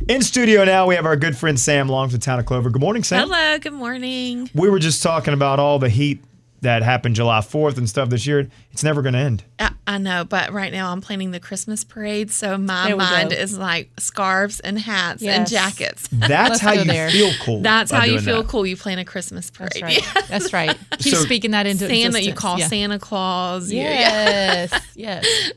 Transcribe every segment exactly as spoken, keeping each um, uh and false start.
In studio now, we have our good friend Sam Long from the town of Clover. Good morning, Sam. Hello, good morning. We were just talking about all the heat that happened July fourth and stuff this year. It's never going to end. I, I know, but right now I'm planning the Christmas parade, so my mind go. is like scarves and hats Yes. and jackets. That's how go you there. feel cool. That's by how you doing feel that. cool. You plan a Christmas parade. That's right. That's right. Keep So- speaking that into Santa, existence. you call yeah. Santa Claus. You- yeah. Yes. Yes.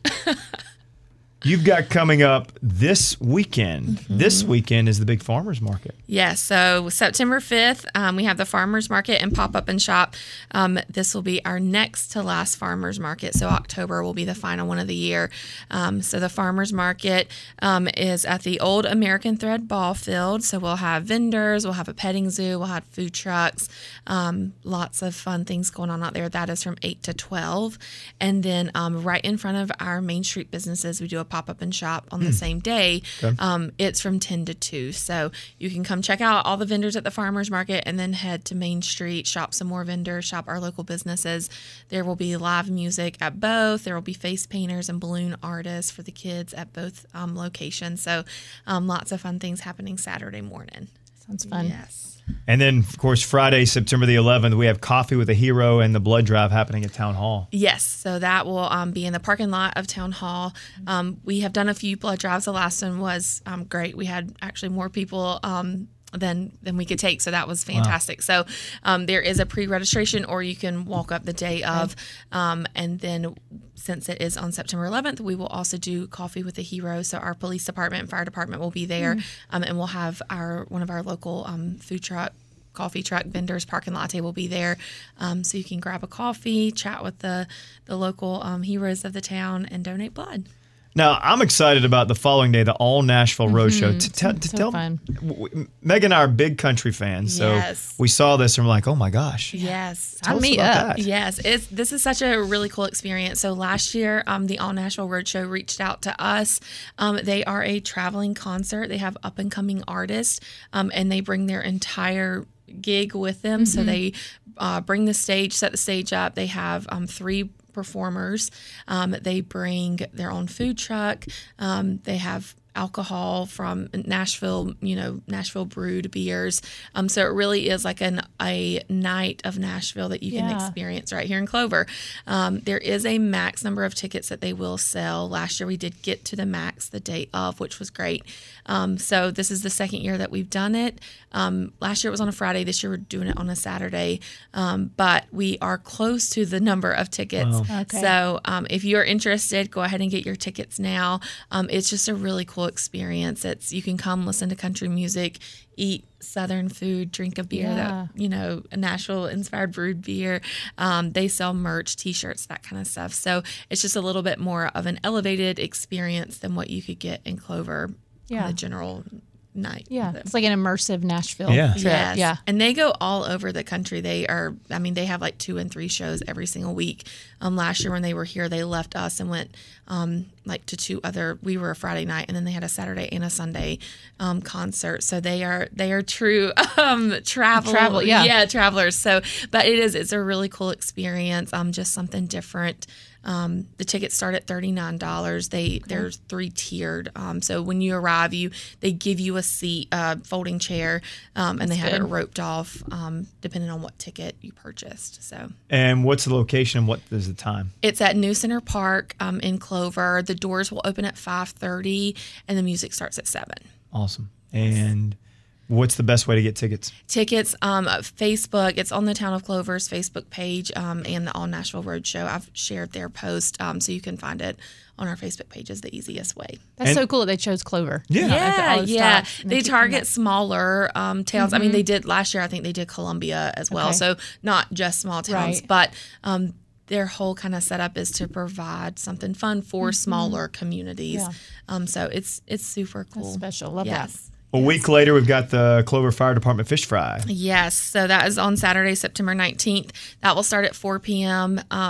You've got coming up this weekend. Mm-hmm. This weekend is the big farmers market. Yes, so September fifth, um, we have the farmers market and pop up and shop. Um, this will be our next to last farmers market. So October will be the final one of the year. Um, so the farmers market um, is at the old American Thread ball field. So we'll have vendors, we'll have a petting zoo, we'll have food trucks, um, lots of fun things going on out there. That is from eight to twelve. And then um, right in front of our Main Street businesses, we do a pop up and shop on the same day. Okay. Um, it's from ten to two. So you can come check out all the vendors at the farmers market and then head to Main Street, shop some more vendors, shop our local businesses. There will be live music at both. There will be face painters and balloon artists for the kids at both um, locations. So um, lots of fun things happening Saturday morning. Sounds fun. Yes. And then, of course, Friday, September the eleventh, we have Coffee with a Hero and the blood drive happening at Town Hall. Yes, so that will um, be in the parking lot of Town Hall. Um, we have done a few blood drives. The last one was um, great. We had actually more people um, than than we could take, so that was fantastic. So um, there is a pre-registration, or you can walk up the day of, um, and then since it is on September eleventh, we will also do Coffee with a Hero. So our police department and fire department will be there, um, and we'll have our one of our local um, food truck. Coffee truck vendors, parking latte will be there, um, so you can grab a coffee, chat with the the local um, heroes of the town, and donate blood. Now, I'm excited about the following day, the All Nashville Roadshow. To tell, to So tell fun. w- w- Meg and I are big country fans, so Yes. we saw this and we're like, oh my gosh. Yes. Tell us Sign me about up. that. Yes, it's this is such a really cool experience. So last year, um, the All Nashville Roadshow reached out to us. Um, they are a traveling concert. They have up and coming artists, um, and they bring their entire gig with them. So they uh, bring the stage, set the stage up. They have um, three performers. Um, they bring their own food truck. Um, they have alcohol from Nashville, you know, Nashville brewed beers. Um, so it really is like an a night of Nashville that you can Yeah. experience right here in Clover. Um, there is a max number of tickets that they will sell. Last year we did get to the max the day of, which was great. Um, so this is the second year that we've done it. Um, last year it was on a Friday. This year we're doing it on a Saturday. Um, but we are close to the number of tickets. Wow. Okay. So um, if you're interested, go ahead and get your tickets now. Um, it's just a really cool experience. It's you can come listen to country music, eat Southern food, drink a beer Yeah. that, you know, a Nashville inspired brewed beer. Um, they sell merch, t-shirts, that kind of stuff. So it's just a little bit more of an elevated experience than what you could get in Clover Yeah. on the general night. Yeah. of it. It's like an immersive Nashville Yeah. trip. Yes. Yeah. And they go all over the country. They are, I mean, they have like two and three shows every single week. Um, last year when they were here, they left us and went um, like to two other, we were a Friday night and then they had a Saturday and a Sunday um, concert. So they are, they are true um, travel, Travel, yeah. yeah, travelers. So, but it is, it's a really cool experience. Um, just something different. Um, the tickets start at thirty-nine dollars. They they're three tiered. Um, so when you arrive, you they give you a seat, uh, folding chair, um, and they have good. it roped off, um, depending on what ticket you purchased. So And what's the location and what is the time? it's at New Center Park um, in Clover. The doors will open at five thirty, and the music starts at seven. Awesome. And what's the best way to get tickets? Tickets, um, Facebook. It's on the Town of Clover's Facebook page um, and the All Nashville Roadshow. I've shared their post, um, so you can find it on our Facebook page is the easiest way. That's And- so cool that they chose Clover. Yeah. Like Yeah, all the yeah. stops, and They keep them target up. smaller um, towns. I mean, they did last year. I think they did Columbia as well. Okay. So not just small towns, Right. but um, their whole kind of setup is to provide something fun for smaller communities. Yeah. Um, so it's it's super cool. That's special. Love that. yes. A week later, we've got the Clover Fire Department Fish Fry. Yes, so that is on Saturday, September nineteenth. That will start at four p.m. Um,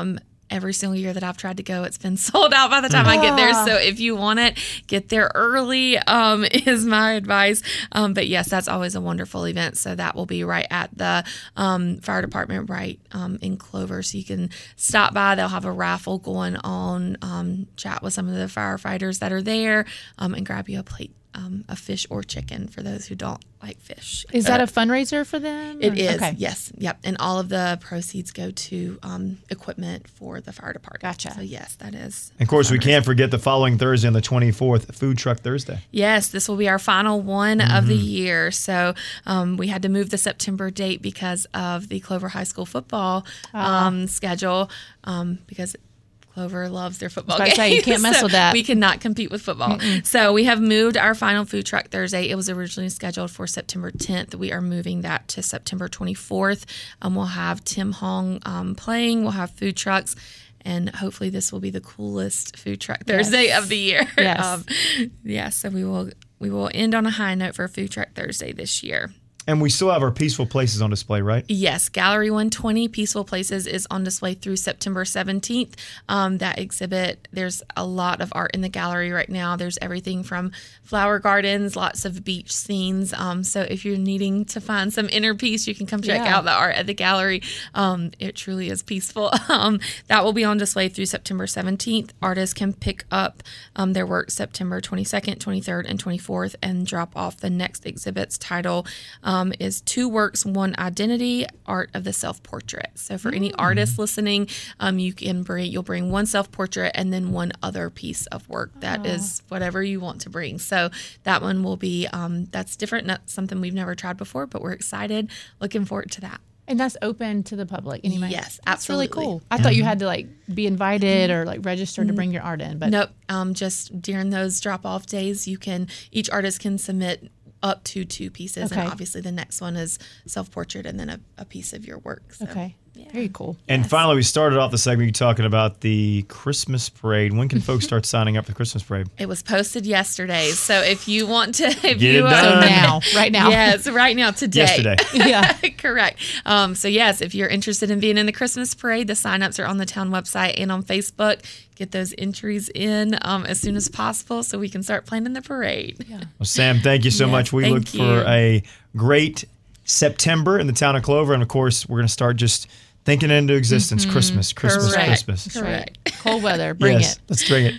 every single year that I've tried to go, it's been sold out by the time I get there. So if you want it, get there early um, is my advice. Um, but yes, that's always a wonderful event. So that will be right at the um, fire department, right um, in Clover. So you can stop by. They'll have a raffle going on, um, chat with some of the firefighters that are there, um, and grab you a plate um, of fish or chicken for those who don't like fish. Is that a fundraiser for them? It or- is, Okay. yes. Yep. And all of the proceeds go to um, equipment for the fire department. Gotcha. So, yes, that is. And of course, we fundraiser. can't forget the following Thursday on the twenty-fourth, Food Truck Thursday. Yes, this will be our final one Mm-hmm. of the year. So um, we had to move the September date because of the Clover High School football um, schedule um, because Clover loves their football I was games. about to say, you can't mess So with that. We cannot compete with football. Mm-mm. So we have moved our final Food Truck Thursday. It was originally scheduled for September tenth. We are moving that to September twenty-fourth. Um, we'll have Tim Hong um, playing. We'll have food trucks. And hopefully this will be the coolest Food Truck Thursday Yes. of the year. Yes. um, yeah, so we will we will end on a high note for Food Truck Thursday this year. And we still have our Peaceful Places on display, right? Yes, Gallery one twenty Peaceful Places is on display through September seventeenth. Um, that exhibit, there's a lot of art in the gallery right now. There's everything from flower gardens, lots of beach scenes. Um, so if you're needing to find some inner peace, you can come check Yeah. out the art at the gallery. Um, it truly is peaceful. Um, that will be on display through September seventeenth. Artists can pick up um, their work September twenty-second, twenty-third, and twenty-fourth and drop off the next exhibit's title. Um, is Two Works, One Identity, Art of the Self-Portrait. So for any artists listening, um, you can bring, you'll bring one self-portrait and then one other piece of work that is whatever you want to bring. So that one will be, um, that's different, not something we've never tried before, but we're excited, looking forward to that. And that's open to the public anyway. Yes, That's really absolutely. cool. I thought you had to like be invited or like register to bring your art in, but Nope, um, just during those drop-off days, you can, each artist can submit up to two pieces. Okay. And obviously the next one is self-portrait and then a, a piece of your work. So. okay, very cool. And finally, we started off the segment talking about the Christmas parade. When can folks start signing up for the Christmas parade? It was posted yesterday. So if you want to, if Get you it uh, done. Now, right now. Yes, right now, today. Yesterday. Yeah. Correct. Um, so yes, if you're interested in being in the Christmas parade, the signups are on the town website and on Facebook. Get those entries in um, as soon as possible so we can start planning the parade. Yeah. Well, Sam, thank you so Yes, much. We thank look for you. a great September in the town of Clover. And of course, we're going to start just thinking it into existence. Christmas, Christmas, Correct. Christmas. Correct. Cold weather, bring yes, it. let's bring it.